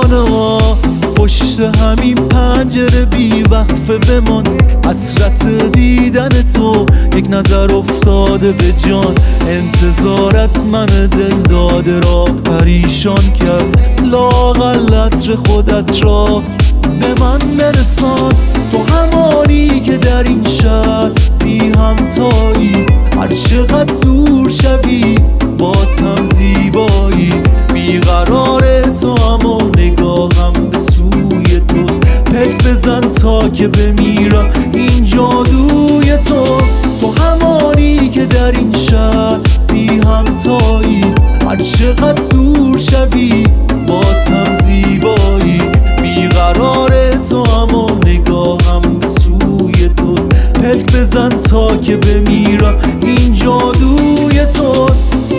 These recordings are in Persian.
شبانه پشت همین پنجره بی وقفه بمان. حسرت دیدن تو یک نظر افتاده به جان. انتظارت من دل داده را پریشان کرد. لااقل عطر خودت را به من برسان. تو همانی که در این شهر بی همتایی. هر چقدر دور شوی باز هم زیبایی. بیقرار تو اما نگاهم به سوی تو. پک بزن تا که بمیرم این جادوی تو. تو همانی که در این شهر بی همتایی. هر چقدر دور شوی باز هم زیبایی. بیقرار تو اما نگاهم به سوی تو. پک بزن تا که بمیرم این جادوی تو.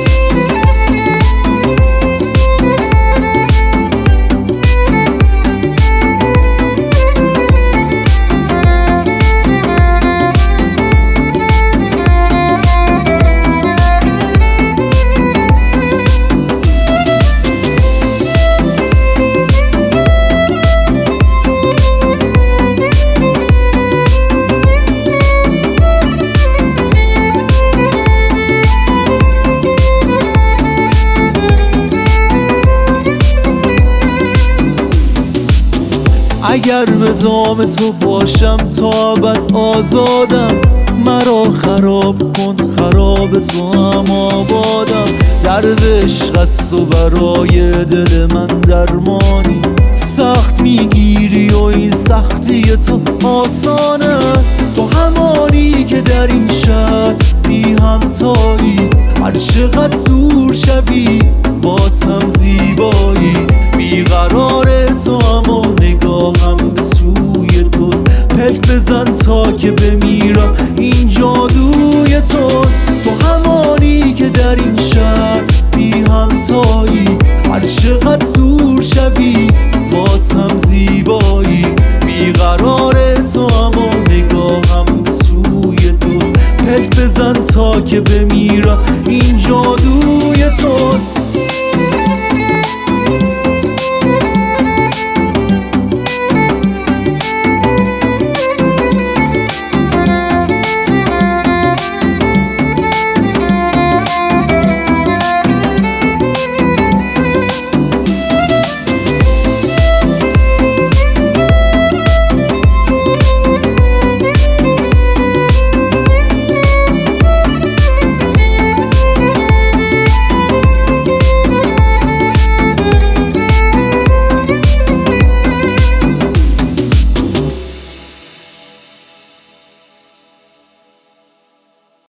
اگر به دام تو باشم تا ابد آزادم. مرا خراب کن خراب تو هم آبادم. درد عشق است و برای دل من درمانی. سخت میگیری و این سختی تو آسانه. تو همانی که در این شهر بی همتایی. هر چقدر دور شوی باز هم زیبایی. بیقرار تو اما نگاهم به سوی تو. پک بزن تا که بمیرم این جادوی تو. تو همانی که در این